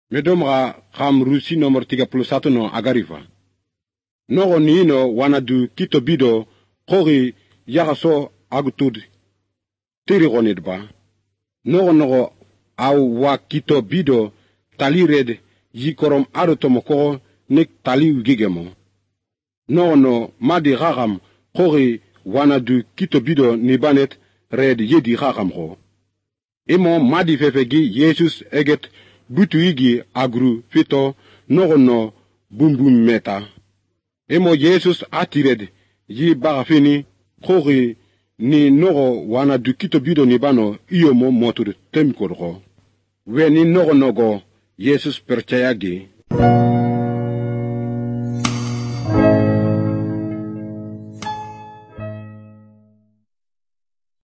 Medomra kam rusi nomor 31 no agarifa. Nogo niino wanadu kito bido kori yagaso agutud tirigonidba. Nogo au wa kito bido talired yikorom arutomoko nek tali wigigemo. Nogo madi gagam kori wanadu kito bido nibanet red yedi gagam ko. Imo madi fefegi Yesus eget butu igi agru fito nogo bumbum meta. Emo Yesus atired yi bagafini kori ni nogo wana du kito bido ni bano iyo mo motur temkorko. We ni nogo Yesus percaya gi.